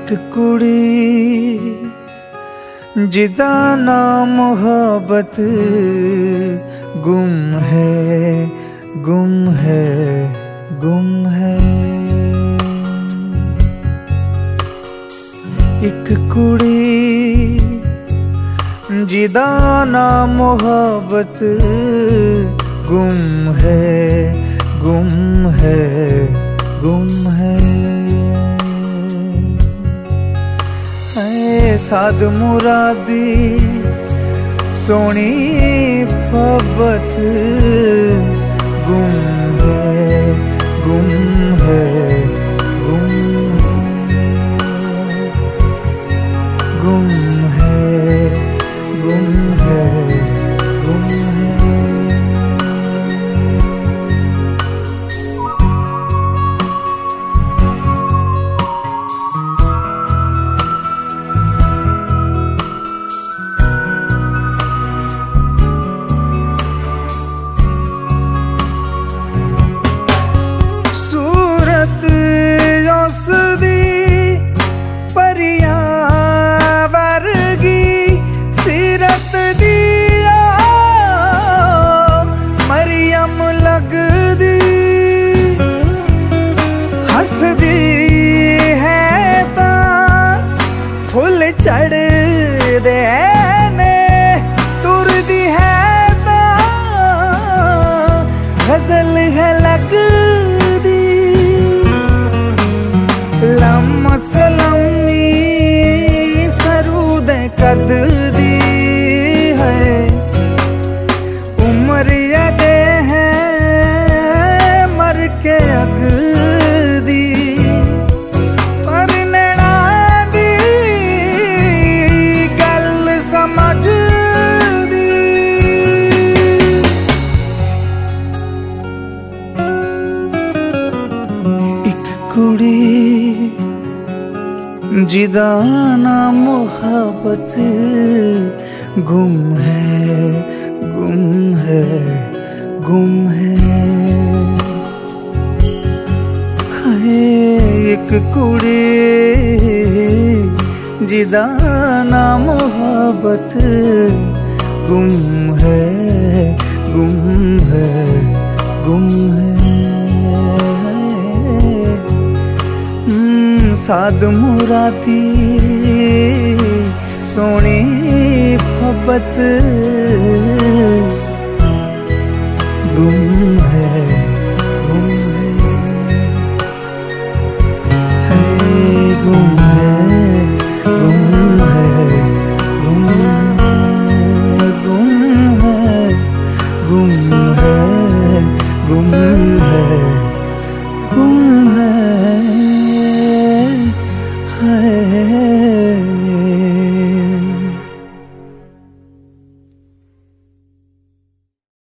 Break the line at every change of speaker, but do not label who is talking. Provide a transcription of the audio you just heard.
एक कुड़ी जिदा ना मोहब्बत गुम है, गुम है, गुम है। एक कुड़ी जिदा ना मोहब्बत गुम है, गुम है, गुम है। साद मुरादी सोनी मोहब्बत गुम है, गुम है, गुम है, गुम है, गुम है, गुम है। चढ़ दे ने तुर दी है तो गजल है लग दी। लम सलमी सरूद कद दी है उम्र अजे है मर के अग दी। कुड़ी जिदा ना मोहब्बत गुम है, गुम है, गुम है। हाय एक कुड़ी जिदा ना मोहब्बत गुम है, गुम है, गुम है। साद मुरादी सोनी मोहब्बत गुम